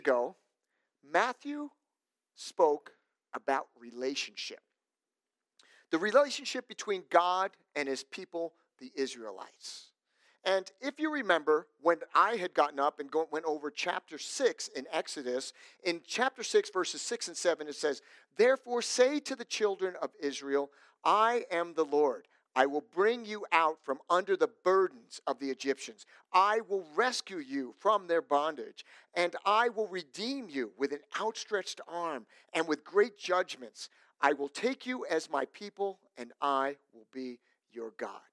Ago, Matthew spoke about relationship. The relationship between God and his people, the Israelites. And if you remember, when I had gotten up and went over chapter 6 in Exodus, in chapter 6, verses 6 and 7, it says, "Therefore say to the children of Israel, I am the Lord. I will bring you out from under the burdens of the Egyptians. I will rescue you from their bondage, and I will redeem you with an outstretched arm and with great judgments. I will take you as my people, and I will be your God."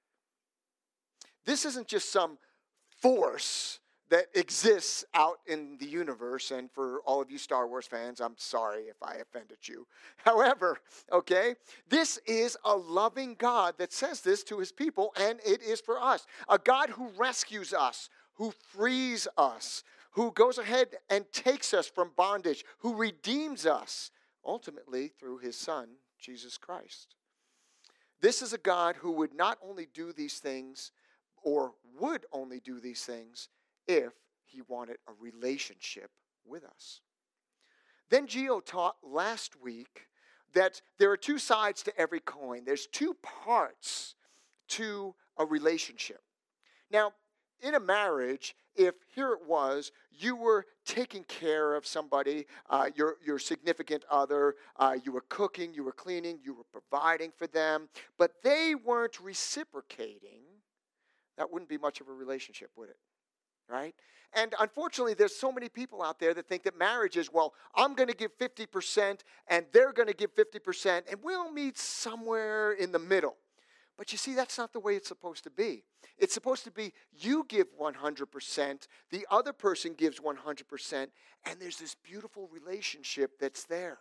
This isn't just some force that exists out in the universe. And for all of you Star Wars fans, I'm sorry if I offended you. However, okay, this is a loving God that says this to his people, and it is for us. A God who rescues us, who frees us, who goes ahead and takes us from bondage, who redeems us, ultimately through his Son, Jesus Christ. This is a God who would not only do these things, or would only do these things if he wanted a relationship with us. Then Gio taught last week that there are two sides to every coin. There's two parts to a relationship. Now, in a marriage, if here it was, you were taking care of somebody, your significant other, you were cooking, you were cleaning, you were providing for them, but they weren't reciprocating, that wouldn't be much of a relationship, would it? Right? And unfortunately, there's so many people out there that think that marriage is, well, I'm going to give 50% and they're going to give 50% and we'll meet somewhere in the middle. But you see, that's not the way it's supposed to be. It's supposed to be you give 100%, the other person gives 100%, and there's this beautiful relationship that's there.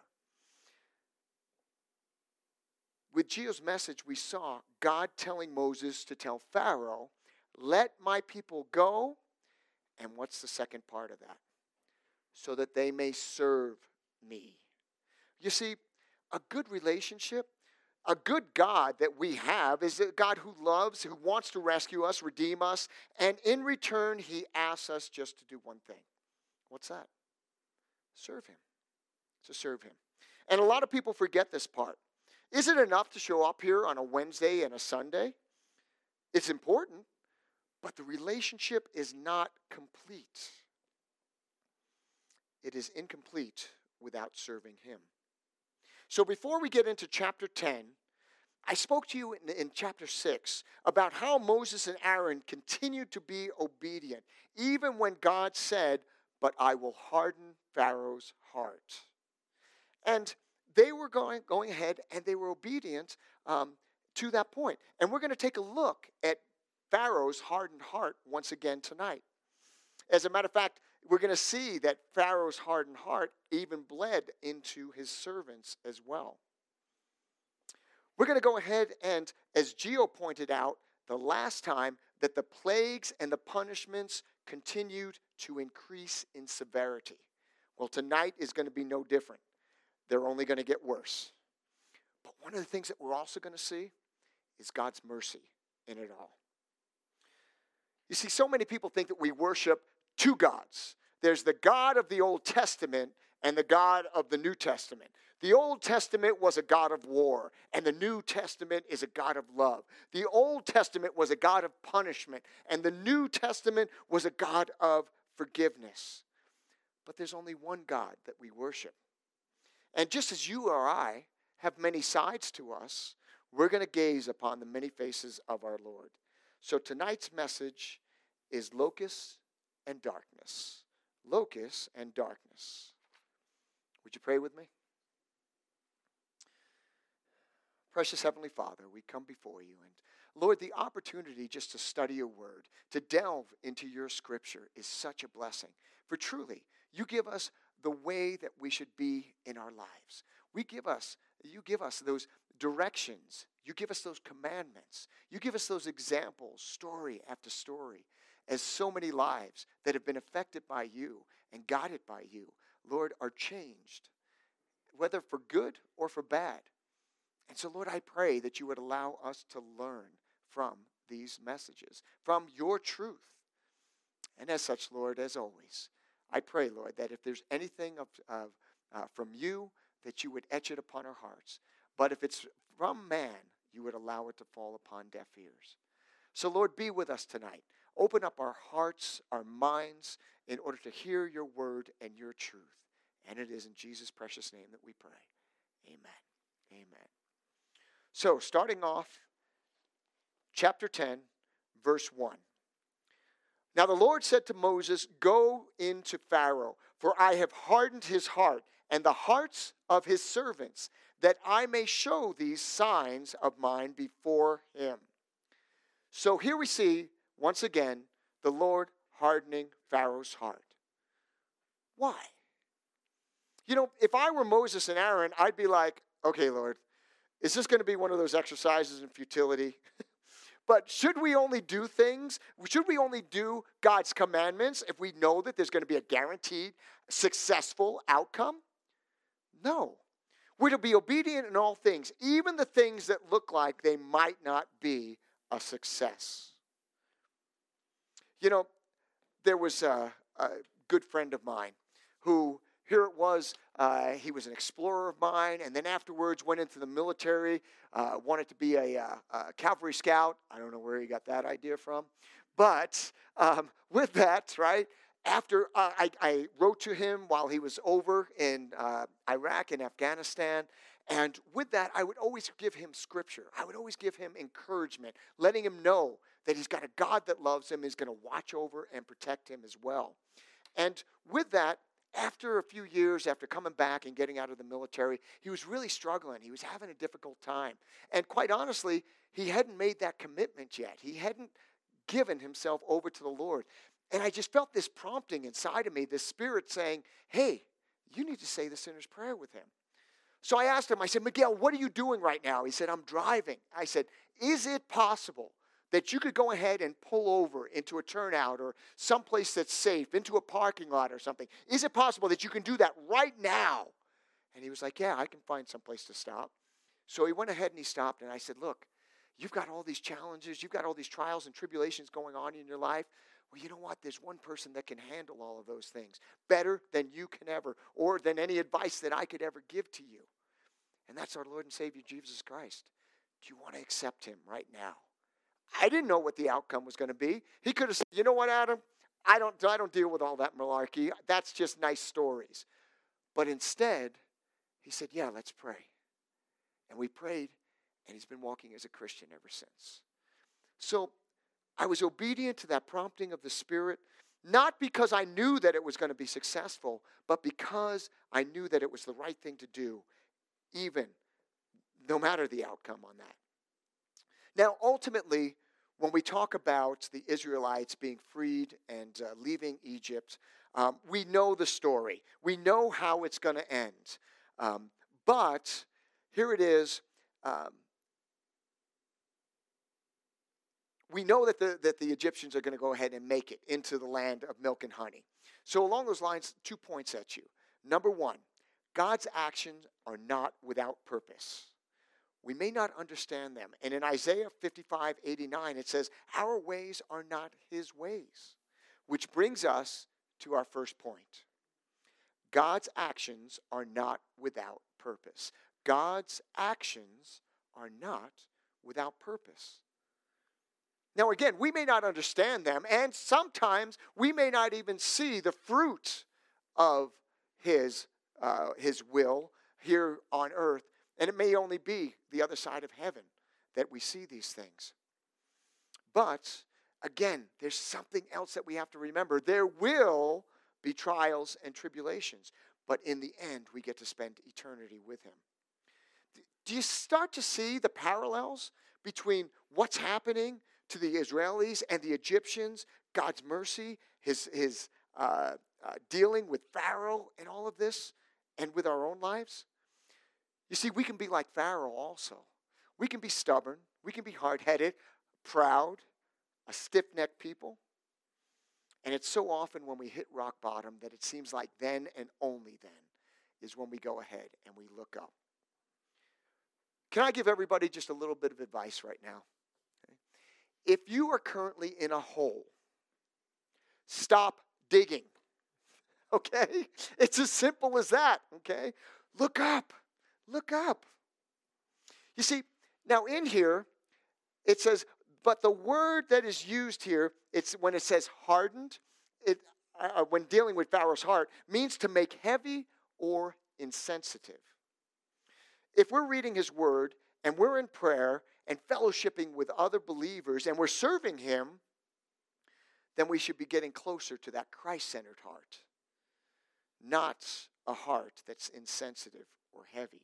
With Gio's message, we saw God telling Moses to tell Pharaoh, "Let my people go." And what's the second part of that? "So that they may serve me." You see, a good relationship, a good God that we have is a God who loves, who wants to rescue us, redeem us, and in return, he asks us just to do one thing. What's that? Serve him. To serve him. And a lot of people forget this part. Is it enough to show up here on a Wednesday and a Sunday? It's important. But the relationship is not complete. It is incomplete without serving him. So before we get into chapter 10, I spoke to you in chapter 6 about how Moses and Aaron continued to be obedient, even when God said, "But I will harden Pharaoh's heart." And they were going ahead and they were obedient to that point. And we're going to take a look at Pharaoh's hardened heart once again tonight. As a matter of fact, we're going to see that Pharaoh's hardened heart even bled into his servants as well. We're going to go ahead and, as Gio pointed out the last time, that the plagues and the punishments continued to increase in severity. Well, tonight is going to be no different. They're only going to get worse. But one of the things that we're also going to see is God's mercy in it all. You see, so many people think that we worship two gods. There's the God of the Old Testament and the God of the New Testament. The Old Testament was a God of war, and the New Testament is a God of love. The Old Testament was a God of punishment, and the New Testament was a God of forgiveness. But there's only one God that we worship. And just as you or I have many sides to us, we're going to gaze upon the many faces of our Lord. So tonight's message is locusts and darkness. Locusts and darkness. Would you pray with me? Precious Heavenly Father, we come before you. And Lord, the opportunity just to study your word, to delve into your scripture is such a blessing. For truly, you give us the way that we should be in our lives. You give us those directions. You give us those commandments. You give us those examples, story after story, as so many lives that have been affected by you and guided by you, Lord, are changed, whether for good or for bad. And so, Lord, I pray that you would allow us to learn from these messages, from your truth. And as such, Lord, as always, I pray, Lord, that if there's anything from you, that you would etch it upon our hearts. But if it's from man, you would allow it to fall upon deaf ears. So, Lord, be with us tonight. Open up our hearts, our minds, in order to hear your word and your truth. And it is in Jesus' precious name that we pray. Amen. Amen. So, starting off, chapter 10, verse 1. Now the Lord said to Moses, "Go into Pharaoh, for I have hardened his heart and the hearts of his servants, that I may show these signs of mine before him." So here we see, once again, the Lord hardening Pharaoh's heart. Why? You know, if I were Moses and Aaron, I'd be like, okay, Lord, is this going to be one of those exercises in futility? But should we only do things? Should we only do God's commandments if we know that there's going to be a guaranteed successful outcome? No. We're to be obedient in all things, even the things that look like they might not be a success. You know, there was a good friend of mine who, here it was, he was an explorer of mine, and then afterwards went into the military, wanted to be a cavalry scout. I don't know where he got that idea from. But with that, right, after I wrote to him while he was over in Iraq and Afghanistan, and with that, I would always give him scripture. I would always give him encouragement, letting him know that he's got a God that loves him, is going to watch over and protect him as well. And with that, after a few years, after coming back and getting out of the military, he was really struggling. He was having a difficult time. And quite honestly, he hadn't made that commitment yet. He hadn't given himself over to the Lord. And I just felt this prompting inside of me, this spirit saying, hey, you need to say the sinner's prayer with him. So I asked him, I said, Miguel, what are you doing right now? He said, I'm driving. I said, is it possible that you could go ahead and pull over into a turnout or someplace that's safe, into a parking lot or something? Is it possible that you can do that right now? And he was like, yeah, I can find someplace to stop. So he went ahead and he stopped, and I said, look, you've got all these challenges, you've got all these trials and tribulations going on in your life. Well, you know what? There's one person that can handle all of those things better than you can ever, or than any advice that I could ever give to you. And that's our Lord and Savior, Jesus Christ. Do you want to accept him right now? I didn't know what the outcome was going to be. He could have said, you know what, Adam? I don't deal with all that malarkey. That's just nice stories. But instead, he said, yeah, let's pray. And we prayed, and he's been walking as a Christian ever since. So I was obedient to that prompting of the Spirit, not because I knew that it was going to be successful, but because I knew that it was the right thing to do, even no matter the outcome on that. Now, ultimately, when we talk about the Israelites being freed and leaving Egypt, we know the story. We know how it's going to end. But here it is. We know that the Egyptians are going to go ahead and make it into the land of milk and honey. So along those lines, 2 points at you. Number one, God's actions are not without purpose. We may not understand them. And in Isaiah 55:89, it says, our ways are not his ways. Which brings us to our first point. God's actions are not without purpose. God's actions are not without purpose. Now again, we may not understand them, and sometimes we may not even see the fruit of his will here on earth. And it may only be the other side of heaven that we see these things. But, again, there's something else that we have to remember. There will be trials and tribulations, but in the end, we get to spend eternity with him. Do you start to see the parallels between what's happening to the Israelis and the Egyptians, God's mercy, his dealing with Pharaoh and all of this, and with our own lives? You see, we can be like Pharaoh also. We can be stubborn. We can be hard-headed, proud, a stiff-necked people. And it's so often when we hit rock bottom that it seems like then and only then is when we go ahead and we look up. Can I give everybody just a little bit of advice right now? Okay. If you are currently in a hole, stop digging. okay? It's as simple as that, okay? Look up. Look up. You see, now in here, it says, but the word that is used here, it's when it says hardened, it when dealing with Pharaoh's heart, means to make heavy or insensitive. If we're reading his word and we're in prayer and fellowshipping with other believers and we're serving him, then we should be getting closer to that Christ-centered heart, not a heart that's insensitive or heavy.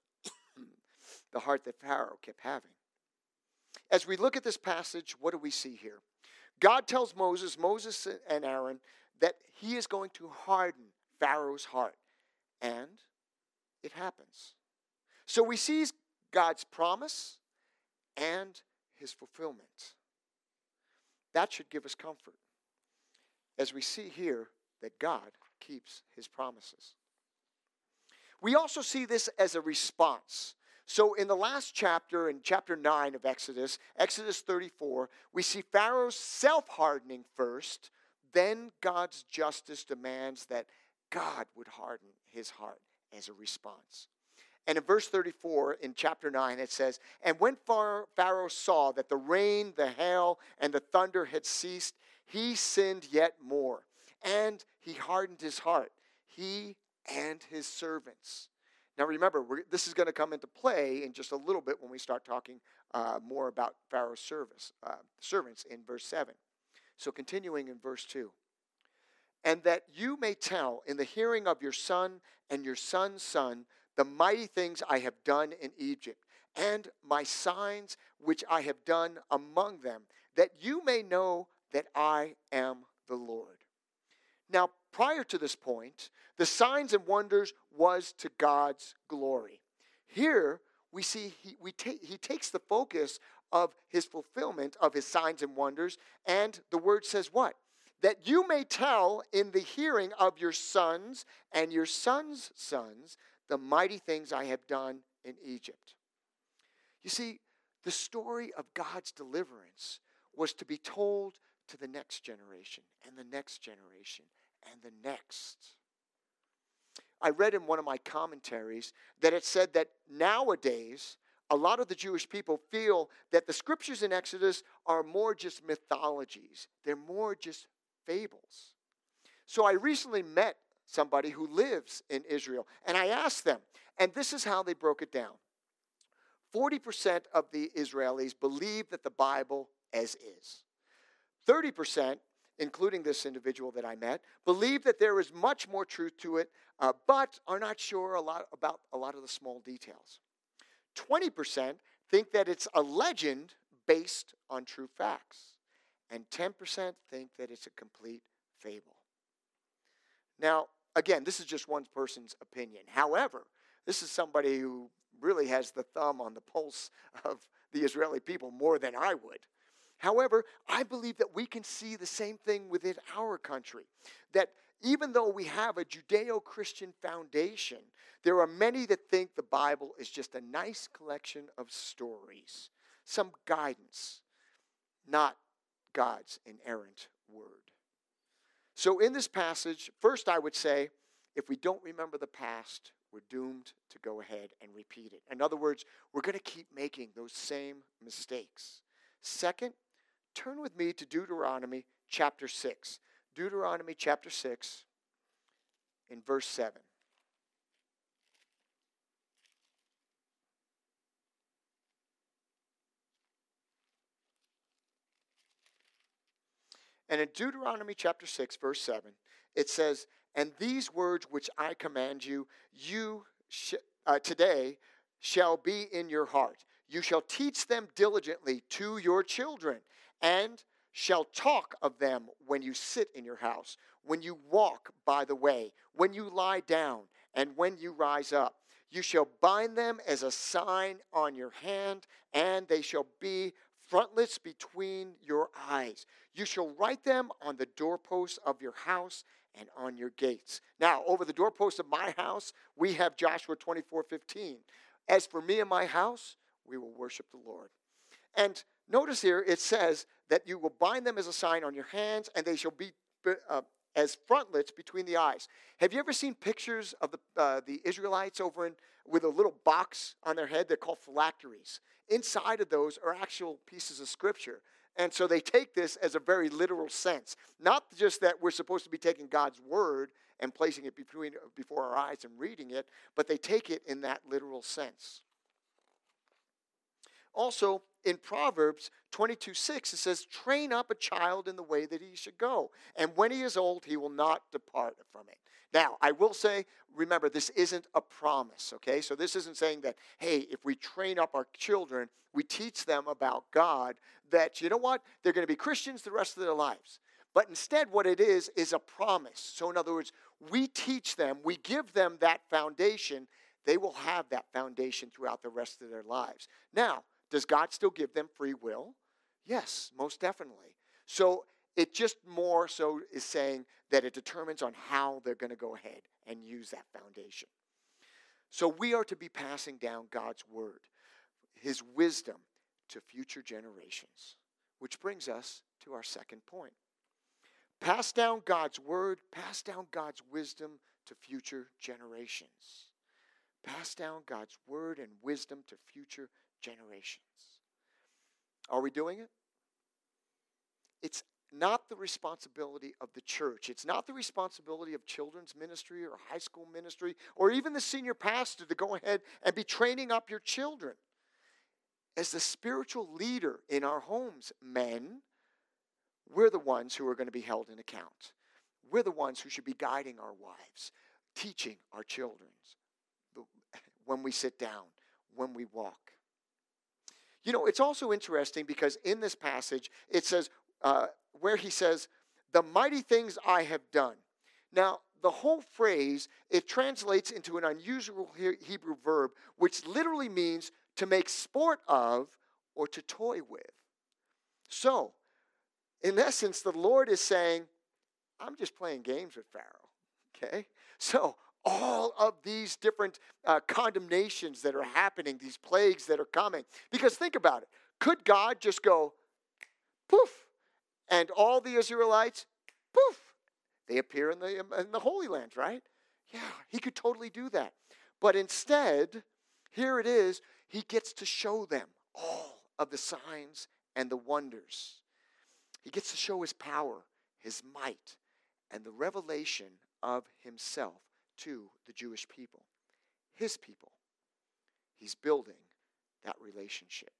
The heart that Pharaoh kept having. As we look at this passage, what do we see here? God tells Moses and Aaron, that he is going to harden Pharaoh's heart. And it happens. So we see God's promise and his fulfillment. That should give us comfort, as we see here that God keeps his promises. We also see this as a response. So in the last chapter, in chapter 9 of Exodus, Exodus 34, we see Pharaoh's self-hardening first, then God's justice demands that God would harden his heart as a response. And in verse 34 in chapter 9 it says, and when Pharaoh saw that the rain, the hail, and the thunder had ceased, he sinned yet more, and he hardened his heart, he and his servants. Now remember, this is going to come into play in just a little bit when we start talking more about Pharaoh's servants in verse 7. So continuing in verse 2. And that you may tell in the hearing of your son and your son's son the mighty things I have done in Egypt, and my signs which I have done among them, that you may know that I am the Lord. Now, prior to this point, the signs and wonders was to God's glory. Here, we see he takes the focus of his fulfillment of his signs and wonders, and the word says what? That you may tell in the hearing of your sons and your sons' sons the mighty things I have done in Egypt. You see, the story of God's deliverance was to be told to the next generation and the next generation and the next. I read in one of my commentaries that it said that nowadays, a lot of the Jewish people feel that the scriptures in Exodus are more just mythologies. They're more just fables. So I recently met somebody who lives in Israel, and I asked them, and this is how they broke it down. 40% of the Israelis believe that the Bible as is. 30%, including this individual that I met, believe that there is much more truth to it, but are not sure about a lot of the small details. 20% think that it's a legend based on true facts. And 10% think that it's a complete fable. Now, again, this is just one person's opinion. However, this is somebody who really has the thumb on the pulse of the Israeli people more than I would. However, I believe that we can see the same thing within our country. That even though we have a Judeo-Christian foundation, there are many that think the Bible is just a nice collection of stories, some guidance, not God's inerrant word. So in this passage, first I would say, if we don't remember the past, we're doomed to go ahead and repeat it. In other words, we're going to keep making those same mistakes. Second, turn with me to Deuteronomy chapter 6. Deuteronomy chapter 6 in verse 7. And in Deuteronomy chapter 6, verse 7, it says, and these words which I command you, today shall be in your heart. You shall teach them diligently to your children, and shall talk of them when you sit in your house, when you walk by the way, when you lie down, and when you rise up. You shall bind them as a sign on your hand, and they shall be frontlets between your eyes. You shall write them on the doorposts of your house and on your gates. Now, over the doorposts of my house, we have Joshua 24:15. As for me and my house, we will worship the Lord. And notice here, it says that you will bind them as a sign on your hands, and they shall be as frontlets between the eyes. Have you ever seen pictures of the Israelites with a little box on their head? They're called phylacteries. Inside of those are actual pieces of scripture. And so they take this as a very literal sense. Not just that we're supposed to be taking God's word and placing it before our eyes and reading it, but they take it in that literal sense. Also, in Proverbs 22:6, it says, train up a child in the way that he should go, and when he is old, he will not depart from it. Now, I will say, remember, this isn't a promise, okay? So this isn't saying that, hey, if we train up our children, we teach them about God, that, you know what, they're going to be Christians the rest of their lives. But instead, what it is a promise. So in other words, we teach them, we give them that foundation, they will have that foundation throughout the rest of their lives. Now, does God still give them free will? Yes, most definitely. So it just more so is saying that it determines on how they're going to go ahead and use that foundation. So we are to be passing down God's word, his wisdom, to future generations. Which brings us to our second point. Pass down God's word, pass down God's wisdom to future generations. Pass down God's word and wisdom to future generations. Are we doing it? It's not the responsibility of the church. It's not the responsibility of children's ministry or high school ministry or even the senior pastor to go ahead and be training up your children. As the spiritual leader in our homes, men, we're the ones who are going to be held in account. We're the ones who should be guiding our wives, teaching our children when we sit down, when we walk. You know, it's also interesting because in this passage, it says, where he says, the mighty things I have done. Now, the whole phrase, it translates into an unusual Hebrew verb, which literally means to make sport of or to toy with. So, in essence, the Lord is saying, I'm just playing games with Pharaoh, okay? So, all of these different condemnations that are happening, these plagues that are coming. Because think about it. Could God just go, poof, and all the Israelites, poof, they appear in the Holy Land, right? Yeah, he could totally do that. But instead, here it is, he gets to show them all of the signs and the wonders. He gets to show his power, his might, and the revelation of himself to the Jewish people, his people. He's building that relationship.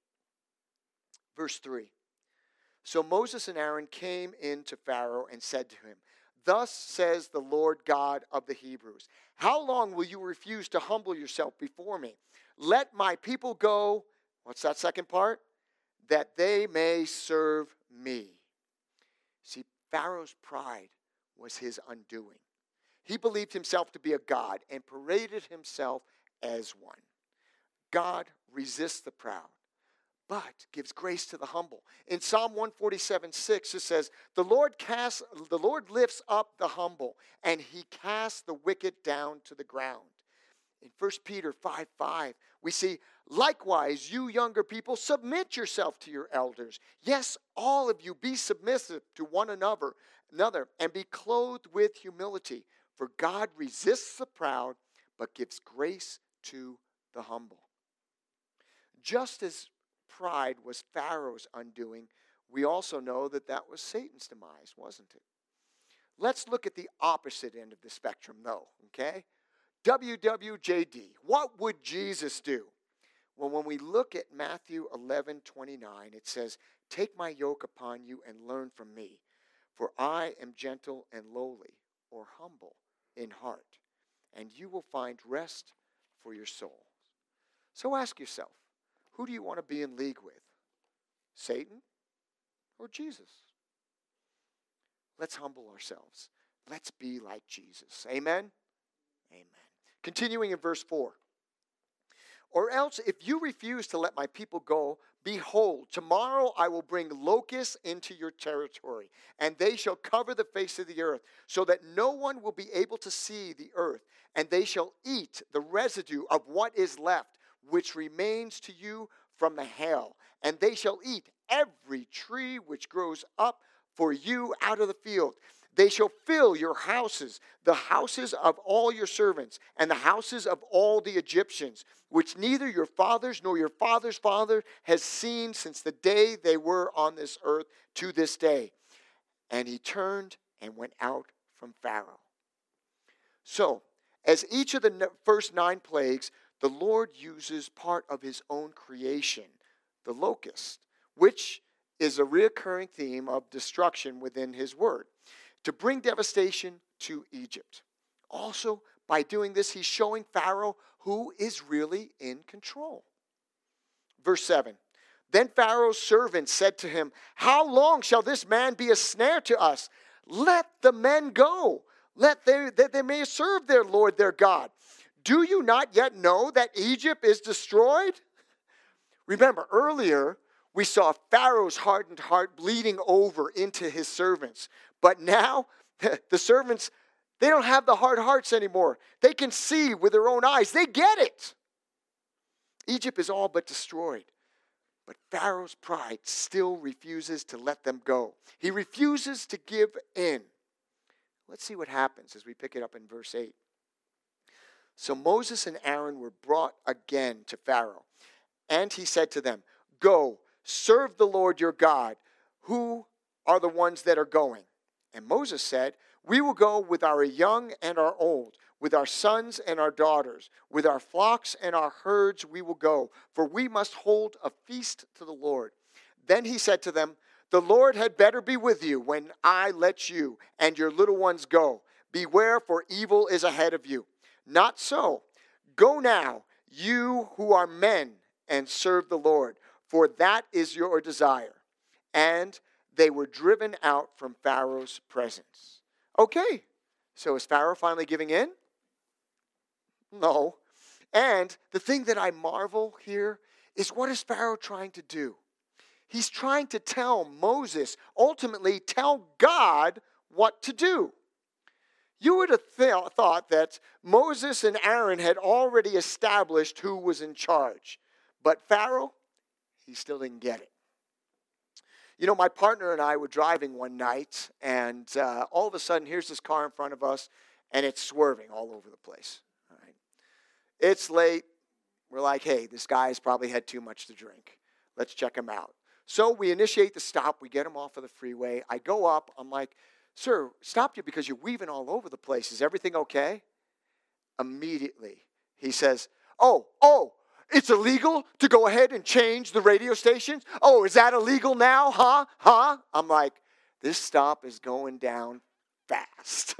Verse 3. So Moses and Aaron came in to Pharaoh and said to him, thus says the Lord God of the Hebrews, how long will you refuse to humble yourself before me? Let my people go, what's that second part? That they may serve me. See, Pharaoh's pride was his undoing. He believed himself to be a god and paraded himself as one. God resists the proud, but gives grace to the humble. In Psalm 147:6, it says, the Lord lifts up the humble, and he casts the wicked down to the ground. In 1 Peter 5:5, we see, likewise, you younger people, submit yourself to your elders. Yes, all of you be submissive to one another, and be clothed with humility. For God resists the proud, but gives grace to the humble. Just as pride was Pharaoh's undoing, we also know that that was Satan's demise, wasn't it? Let's look at the opposite end of the spectrum, though, okay? WWJD, what would Jesus do? Well, when we look at Matthew 11:29, it says, take my yoke upon you and learn from me, for I am gentle and lowly, or humble in heart, and you will find rest for your soul. So ask yourself, who do you want to be in league with? Satan or Jesus? Let's humble ourselves. Let's be like Jesus. Amen? Amen. Continuing in verse 4. Or else, if you refuse to let my people go, behold, tomorrow I will bring locusts into your territory, and they shall cover the face of the earth, so that no one will be able to see the earth, and they shall eat the residue of what is left, which remains to you from the hail. And they shall eat every tree which grows up for you out of the field. They shall fill your houses, the houses of all your servants, and the houses of all the Egyptians, which neither your fathers nor your father's father has seen since the day they were on this earth to this day. And he turned and went out from Pharaoh. So, as each of the first 9 plagues, the Lord uses part of his own creation, the locust, which is a recurring theme of destruction within his word, to bring devastation to Egypt. Also, by doing this, he's showing Pharaoh who is really in control. Verse 7. Then Pharaoh's servants said to him, "How long shall this man be a snare to us? Let the men go, that they may serve their Lord their God. Do you not yet know that Egypt is destroyed?" Remember, earlier we saw Pharaoh's hardened heart bleeding over into his servants. But now, the servants, they don't have the hard hearts anymore. They can see with their own eyes. They get it. Egypt is all but destroyed. But Pharaoh's pride still refuses to let them go. He refuses to give in. Let's see what happens as we pick it up in verse 8. So Moses and Aaron were brought again to Pharaoh. And he said to them, "Go, serve the Lord your God. Who are the ones that are going?" And Moses said, "We will go with our young and our old, with our sons and our daughters, with our flocks and our herds we will go, for we must hold a feast to the Lord." Then he said to them, "The Lord had better be with you when I let you and your little ones go. Beware, for evil is ahead of you. Not so. Go now, you who are men, and serve the Lord, for that is your desire." And they were driven out from Pharaoh's presence. Okay, so is Pharaoh finally giving in? No. And the thing that I marvel here is, what is Pharaoh trying to do? He's trying to tell Moses, ultimately tell God what to do. You would have thought that Moses and Aaron had already established who was in charge. But Pharaoh, he still didn't get it. You know, my partner and I were driving one night, and all of a sudden, here's this car in front of us, and it's swerving all over the place. All right. It's late. We're like, hey, this guy's probably had too much to drink. Let's check him out. So we initiate the stop. We get him off of the freeway. I go up. I'm like, "Sir, stopped you because you're weaving all over the place. Is everything okay?" Immediately, he says, Oh, it's illegal to go ahead and change the radio stations? Oh, is that illegal now? Huh? I'm like, this stop is going down fast.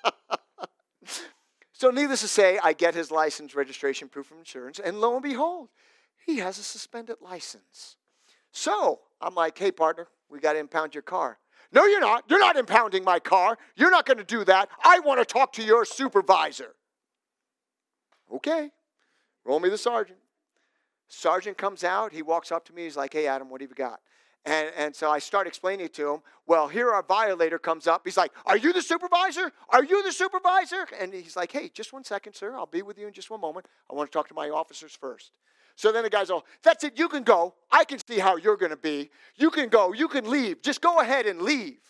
So needless to say, I get his license, registration, proof of insurance, and lo and behold, he has a suspended license. So I'm like, "Hey, partner, we got to impound your car." "No, you're not. You're not impounding my car. You're not going to do that. I want to talk to your supervisor." Okay, roll me the sergeant. Sergeant comes out. He walks up to me. He's like, "Hey, Adam, what have you got?" And so I start explaining it to him. Well, here our violator comes up. He's like, "Are you the supervisor? Are you the supervisor?" And he's like, "Hey, just one second, sir. I'll be with you in just one moment. I want to talk to my officers first." So then the guy's all, "That's it. You can go. I can see how you're going to be. You can go. You can leave. Just go ahead and leave."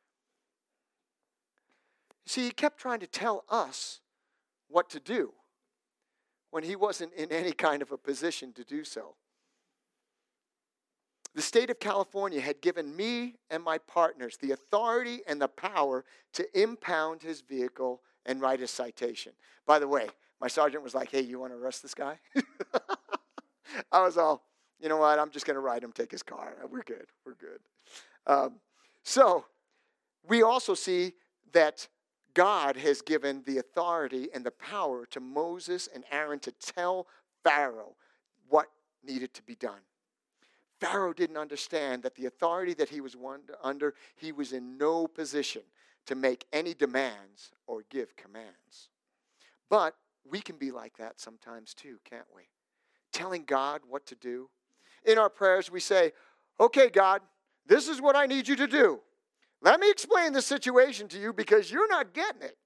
See, he kept trying to tell us what to do when he wasn't in any kind of a position to do so. The state of California had given me and my partners the authority and the power to impound his vehicle and write a citation. By the way, my sergeant was like, "Hey, you want to arrest this guy?" I was all, you know what, I'm just going to write him, take his car. We're good. So we also see that God has given the authority and the power to Moses and Aaron to tell Pharaoh what needed to be done. Pharaoh didn't understand that the authority that he was under, he was in no position to make any demands or give commands. But we can be like that sometimes too, can't we? Telling God what to do. In our prayers, we say, "Okay, God, this is what I need you to do. Let me explain the situation to you because you're not getting it."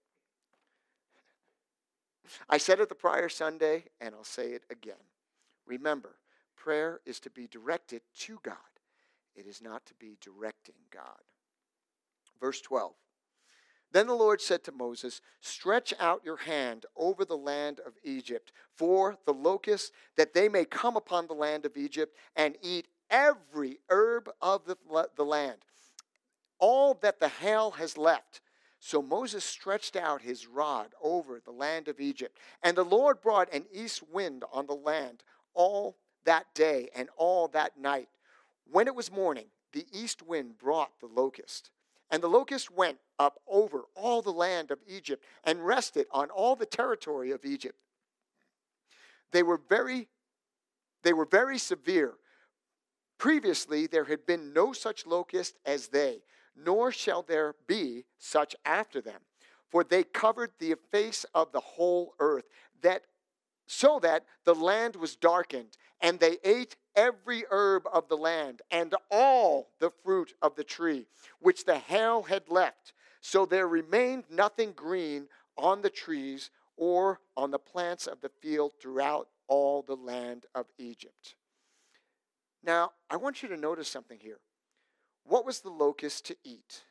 I said it the prior Sunday, and I'll say it again. Remember, prayer is to be directed to God. It is not to be directing God. Verse 12. Then the Lord said to Moses, stretch out your hand over the land of Egypt for the locusts, that they may come upon the land of Egypt and eat every herb of the land, all that the hail has left. So Moses stretched out his rod over the land of Egypt, and the Lord brought an east wind on the land all that day and all that night. When it was morning, the east wind brought the locust. And the locust went up over all the land of Egypt and rested on all the territory of Egypt. They were very severe. Previously, there had been no such locust as they, nor shall there be such after them. For they covered the face of the whole earth, so that the land was darkened, and they ate every herb of the land, and all the fruit of the tree, which the hail had left. So there remained nothing green on the trees or on the plants of the field throughout all the land of Egypt. Now, I want you to notice something here. What was the locust to eat?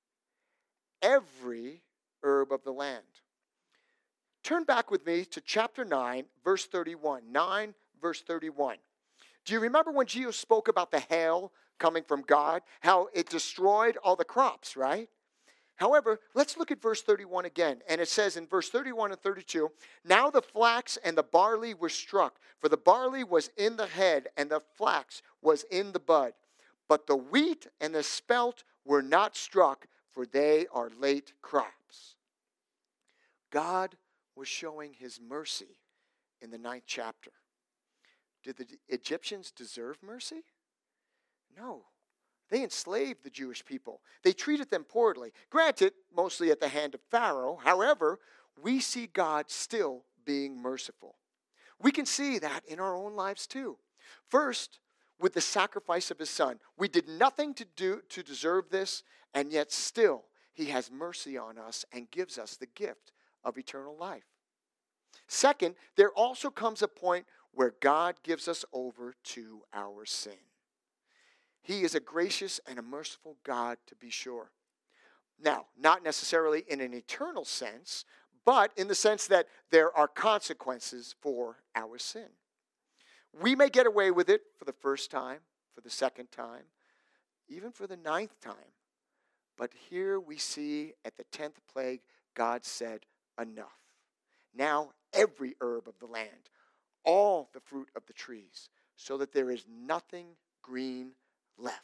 Every herb of the land. Turn back with me to chapter 9, verse 31. 9, verse 31. Do you remember when Jesus spoke about the hail coming from God? How it destroyed all the crops, right? However, let's look at verse 31 again. And it says in verse 31 and 32, now the flax and the barley were struck, for the barley was in the head and the flax was in the bud. But the wheat and the spelt were not struck, for they are late crops. God was showing his mercy in the 9th chapter. Did the Egyptians deserve mercy? No. They enslaved the Jewish people. They treated them poorly. Granted, mostly at the hand of Pharaoh. However, we see God still being merciful. We can see that in our own lives too. First, with the sacrifice of his son. We did nothing to deserve this, and yet still he has mercy on us and gives us the gift of eternal life. Second, there also comes a point where God gives us over to our sin. He is a gracious and a merciful God, to be sure. Now, not necessarily in an eternal sense, but in the sense that there are consequences for our sin. We may get away with it for the first time, for the second time, even for the 9th time. But here we see at the 10th plague, God said, enough. Now every herb of the land, all the fruit of the trees, so that there is nothing green left.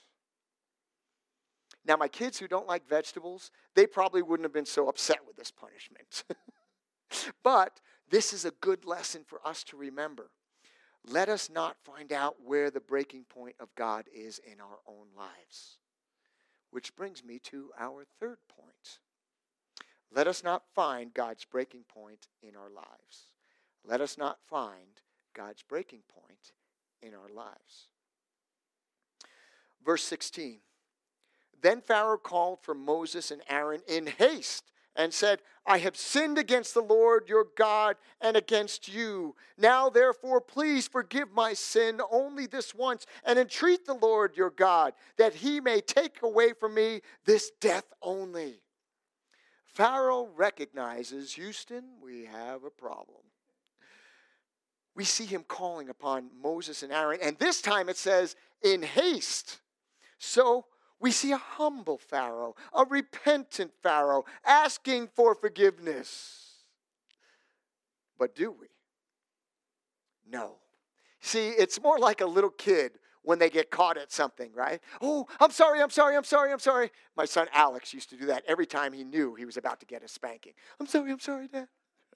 Now my kids who don't like vegetables, they probably wouldn't have been so upset with this punishment. But this is a good lesson for us to remember. Let us not find out where the breaking point of God is in our own lives. Which brings me to our third point. Let us not find God's breaking point in our lives. Let us not find God's breaking point in our lives. Verse 16. Then Pharaoh called for Moses and Aaron in haste and said, I have sinned against the Lord your God and against you. Now therefore please forgive my sin only this once, and entreat the Lord your God that he may take away from me this death only. Pharaoh recognizes, Houston, we have a problem. We see him calling upon Moses and Aaron, and this time it says, in haste. So we see a humble Pharaoh, a repentant Pharaoh, asking for forgiveness. But do we? No. See, it's more like a little kid when they get caught at something, right? Oh, I'm sorry. My son Alex used to do that every time he knew he was about to get a spanking. I'm sorry, Dad.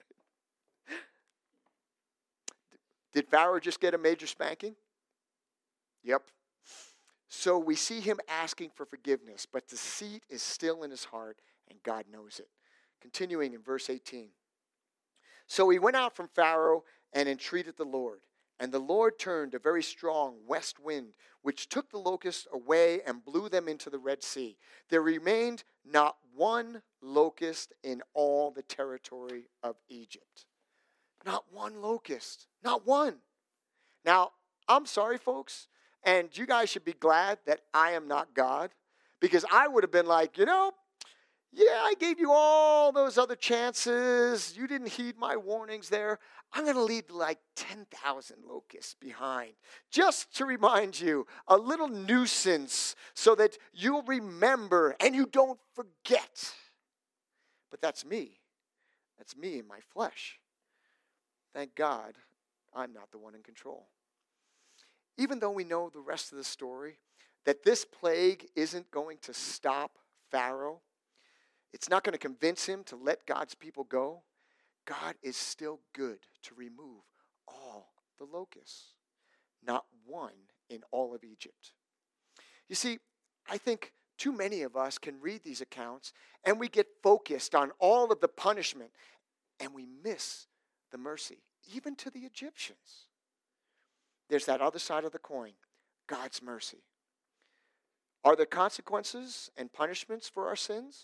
Did Pharaoh just get a major spanking? Yep. So we see him asking for forgiveness, but deceit is still in his heart, and God knows it. Continuing in verse 18. So he went out from Pharaoh and entreated the Lord. And the Lord turned a very strong west wind, which took the locusts away and blew them into the Red Sea. There remained not one locust in all the territory of Egypt. Not one locust. Not one. Now, I'm sorry, folks, and you guys should be glad that I am not God, because I would have been like, Yeah, I gave you all those other chances. You didn't heed my warnings there. I'm going to leave like 10,000 locusts behind just to remind you, a little nuisance so that you'll remember and you don't forget. But that's me. That's me in my flesh. Thank God I'm not the one in control. Even though we know the rest of the story, that this plague isn't going to stop Pharaoh, it's not going to convince him to let God's people go, God is still good to remove all the locusts. Not one in all of Egypt. You see, I think too many of us can read these accounts and we get focused on all of the punishment and we miss the mercy, even to the Egyptians. There's that other side of the coin, God's mercy. Are there consequences and punishments for our sins?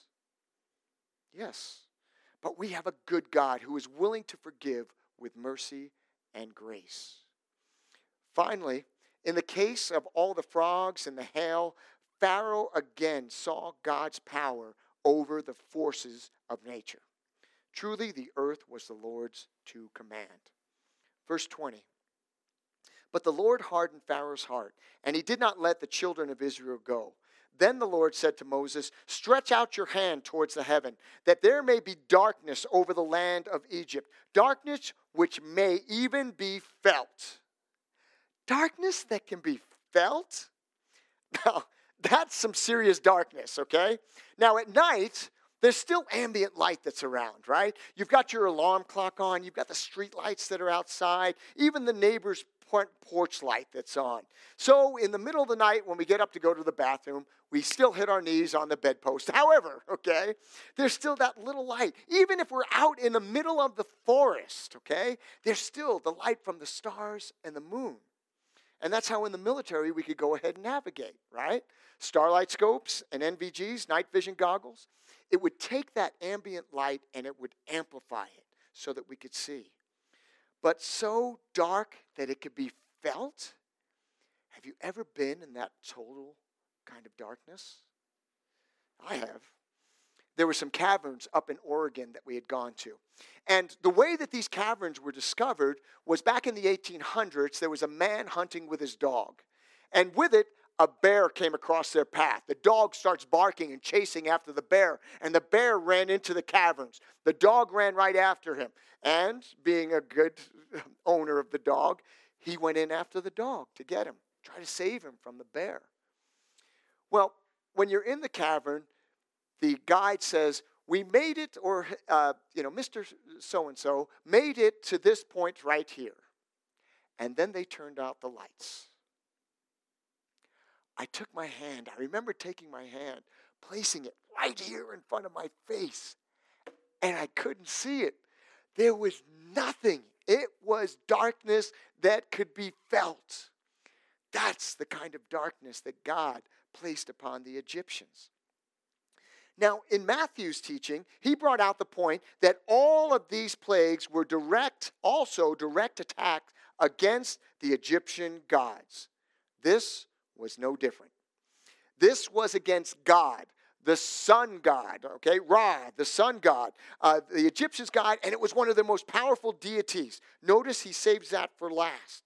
Yes. But we have a good God who is willing to forgive with mercy and grace. Finally, in the case of all the frogs and the hail, Pharaoh again saw God's power over the forces of nature. Truly, the earth was the Lord's to command. Verse 20. But the Lord hardened Pharaoh's heart, and he did not let the children of Israel go. Then the Lord said to Moses, stretch out your hand towards the heaven, that there may be darkness over the land of Egypt, darkness which may even be felt. Darkness that can be felt? Now, that's some serious darkness, okay? Now, at night, there's still ambient light that's around, right? You've got your alarm clock on. You've got the street lights that are outside, even the neighbor's porch light that's on. So in the middle of the night when we get up to go to the bathroom, we still hit our knees on the bedpost. However, okay, there's still that little light. Even if we're out in the middle of the forest, okay, there's still the light from the stars and the moon. And that's how in the military we could go ahead and navigate, right? Starlight scopes and NVGs, night vision goggles. It would take that ambient light and it would amplify it so that we could see. But so dark that it could be felt? Have you ever been in that total kind of darkness? I have. There were some caverns up in Oregon that we had gone to. And the way that these caverns were discovered was back in the 1800s, there was a man hunting with his dog. And with it, a bear came across their path. The dog starts barking and chasing after the bear, and the bear ran into the caverns. The dog ran right after him, and being a good owner of the dog, he went in after the dog to get him, try to save him from the bear. Well, when you're in the cavern, the guide says, we made it, or, Mr. So-and-so made it to this point right here. And then they turned out the lights. I took my hand. I remember taking my hand, placing it right here in front of my face, and I couldn't see it. There was nothing. It was darkness that could be felt. That's the kind of darkness that God placed upon the Egyptians. Now, in Matthew's teaching, he brought out the point that all of these plagues were direct attacks against the Egyptian gods. This was no different. This was against God, the sun god, okay? Ra, the sun god, the Egyptians' god, and it was one of their most powerful deities. Notice he saves that for last.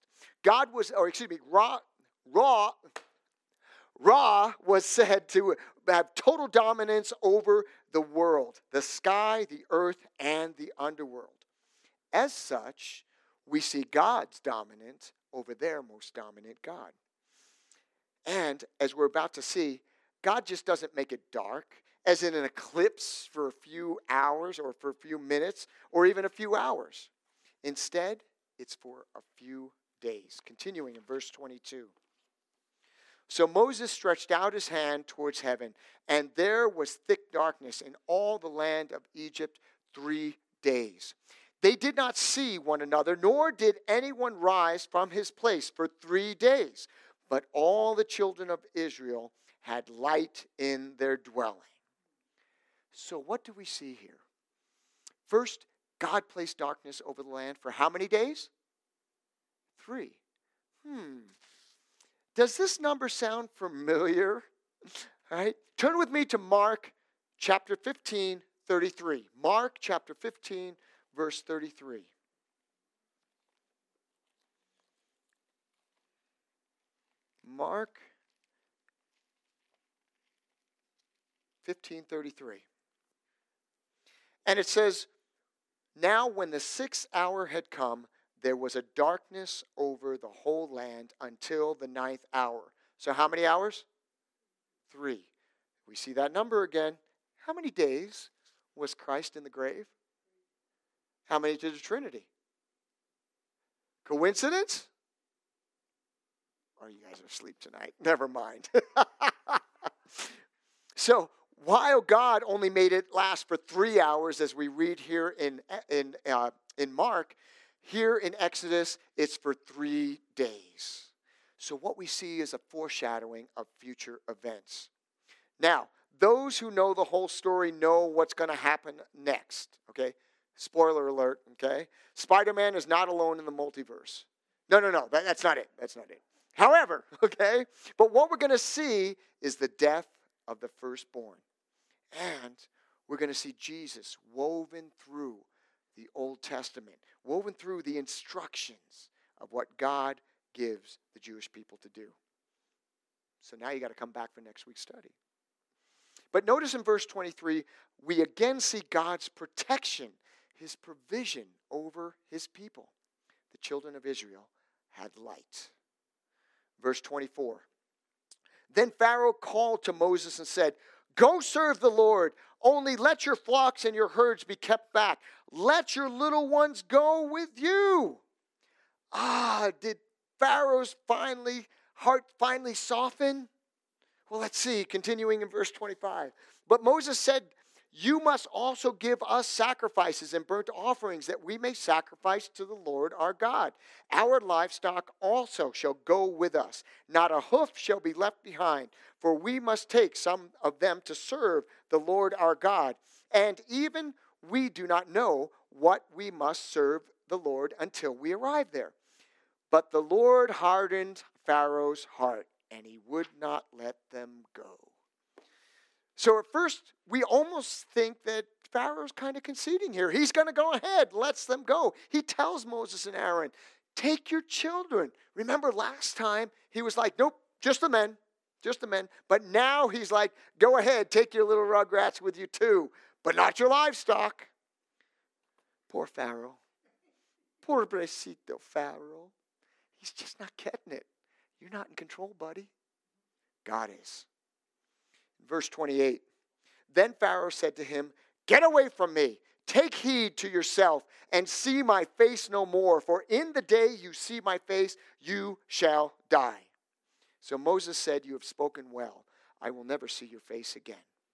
Ra was said to have total dominance over the world, the sky, the earth, and the underworld. As such, we see God's dominance over their most dominant god. And as we're about to see, God just doesn't make it dark, as in an eclipse for a few hours or for a few minutes or even a few hours. Instead, it's for a few days. Continuing in verse 22. So Moses stretched out his hand towards heaven, and there was thick darkness in all the land of Egypt 3 days. They did not see one another, nor did anyone rise from his place for 3 days. But all the children of Israel had light in their dwelling. So what do we see here? First, God placed darkness over the land for how many days? 3. Does this number sound familiar? All right. Turn with me to Mark chapter 15, 33. Mark chapter 15, verse 33. Mark 15:33. And it says, now when the 6th hour had come, there was a darkness over the whole land until the 9th hour. So how many hours? 3. We see that number again. How many days was Christ in the grave? How many to the Trinity? Coincidence? Or you guys are asleep tonight? Never mind. So while God only made it last for 3 hours, as we read here in Mark, here in Exodus, it's for 3 days. So what we see is a foreshadowing of future events. Now, those who know the whole story know what's going to happen next, okay? Spoiler alert, okay? Spider-Man is not alone in the multiverse. No, that's not it. That's not it. However, okay, but what we're going to see is the death of the firstborn. And we're going to see Jesus woven through the Old Testament, woven through the instructions of what God gives the Jewish people to do. So now you got to come back for next week's study. But notice in verse 23, we again see God's protection, his provision over his people. The children of Israel had light. Verse 24. Then Pharaoh called to Moses and said, go serve the Lord. Only let your flocks and your herds be kept back. Let your little ones go with you. Did Pharaoh's heart finally soften? Well, let's see, continuing in verse 25. But Moses said, you must also give us sacrifices and burnt offerings that we may sacrifice to the Lord our God. Our livestock also shall go with us. Not a hoof shall be left behind, for we must take some of them to serve the Lord our God. And even we do not know what we must serve the Lord until we arrive there. But the Lord hardened Pharaoh's heart, and he would not let them go. So at first, we almost think that Pharaoh's kind of conceding here. He's going to go ahead, lets them go. He tells Moses and Aaron, take your children. Remember last time, he was like, nope, just the men. But now he's like, go ahead, take your little rugrats with you too, but not your livestock. Poor Pharaoh. Pobrecito Pharaoh. He's just not getting it. You're not in control, buddy. God is. Verse 28, then Pharaoh said to him, get away from me, take heed to yourself, and see my face no more, for in the day you see my face, you shall die. So Moses said, you have spoken well. I will never see your face again.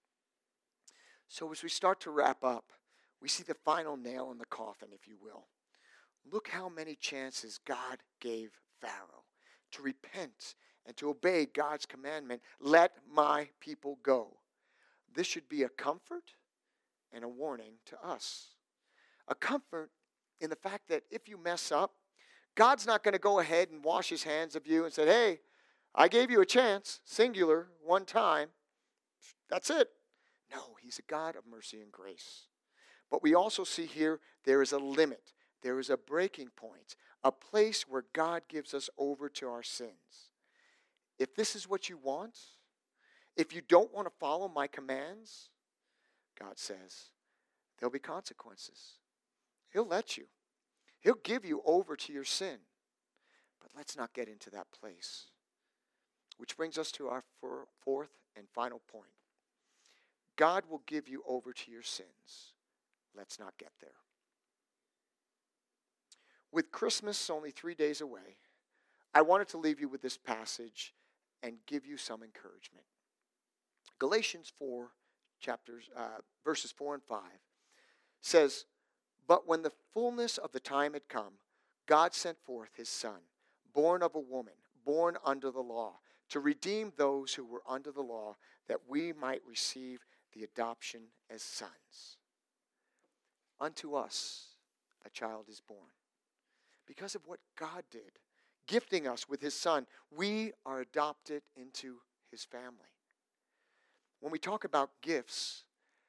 So as we start to wrap up, we see the final nail in the coffin, if you will. Look how many chances God gave Pharaoh to repent and to obey God's commandment, let my people go. This should be a comfort and a warning to us. A comfort in the fact that if you mess up, God's not going to go ahead and wash his hands of you and say, hey, I gave you a chance, singular, one time. That's it. No, he's a God of mercy and grace. But we also see here there is a limit. There is a breaking point, a place where God gives us over to our sins. If this is what you want, if you don't want to follow my commands, God says, there'll be consequences. He'll let you. He'll give you over to your sin. But let's not get into that place. Which brings us to our fourth and final point. God will give you over to your sins. Let's not get there. With Christmas only 3 days away, I wanted to leave you with this passage and give you some encouragement. Galatians 4, verses 4 and 5 says, but when the fullness of the time had come, God sent forth his Son, born of a woman, born under the law, to redeem those who were under the law, that we might receive the adoption as sons. Unto us a child is born. Because of what God did, gifting us with his Son, we are adopted into his family. When we talk about gifts,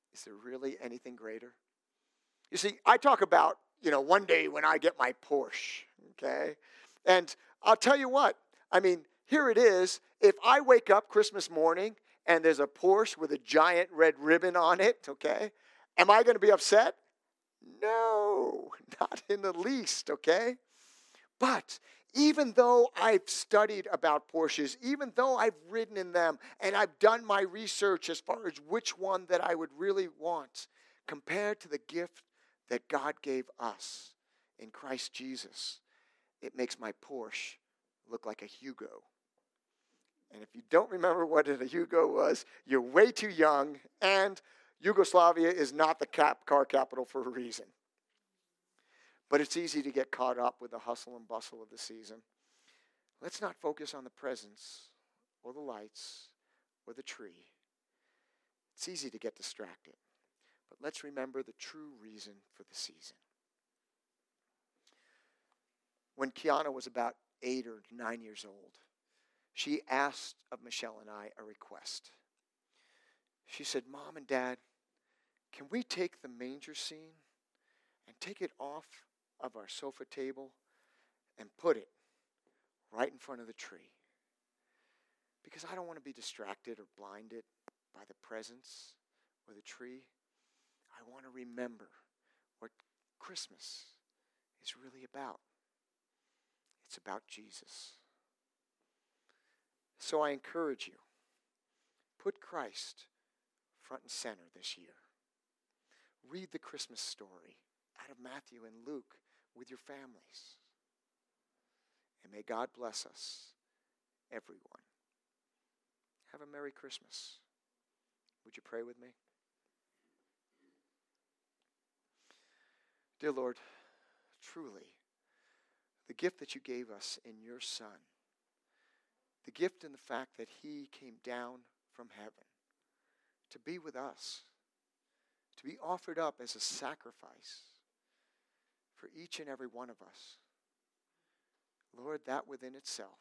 Is there really anything greater? You see, I talk about, one day when I get my Porsche, okay? And I'll tell you what, here it is. If I wake up Christmas morning and there's a Porsche with a giant red ribbon on it, okay, am I going to be upset? No, not in the least, okay? But even though I've studied about Porsches, even though I've ridden in them, and I've done my research as far as which one that I would really want, compared to the gift that God gave us in Christ Jesus, it makes my Porsche look like a Hugo. And if you don't remember what a Hugo was, you're way too young, and Yugoslavia is not the car capital for a reason. But it's easy to get caught up with the hustle and bustle of the season. Let's not focus on the presents or the lights or the tree. It's easy to get distracted. But let's remember the true reason for the season. When Kiana was about 8 or 9 years old, she asked of Michelle and I a request. She said, "Mom and Dad, can we take the manger scene and take it off of our sofa table and put it right in front of the tree? Because I don't want to be distracted or blinded by the presents or the tree. I want to remember what Christmas is really about. It's about Jesus." So I encourage you, put Christ front and center this year. Read the Christmas story out of Matthew and Luke with your families. And may God bless us, everyone. Have a Merry Christmas. Would you pray with me? Dear Lord, truly, the gift that you gave us in your Son, the gift in the fact that he came down from heaven to be with us, to be offered up as a sacrifice for each and every one of us. Lord, that within itself,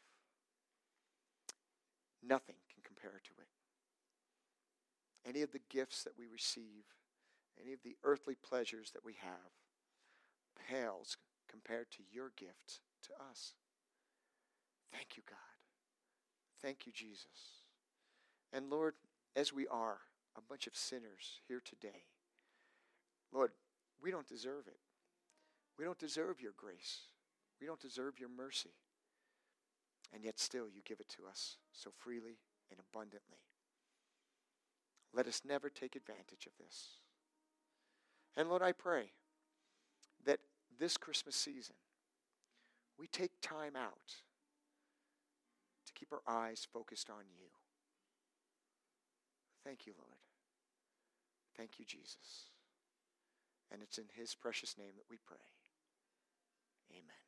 nothing can compare to it. Any of the gifts that we receive, any of the earthly pleasures that we have, pales compared to your gift to us. Thank you, God. Thank you, Jesus. And Lord, as we are a bunch of sinners here today, Lord, we don't deserve it. We don't deserve your grace. We don't deserve your mercy. And yet still you give it to us so freely and abundantly. Let us never take advantage of this. And Lord, I pray that this Christmas season, we take time out to keep our eyes focused on you. Thank you, Lord. Thank you, Jesus. And it's in his precious name that we pray. Amen.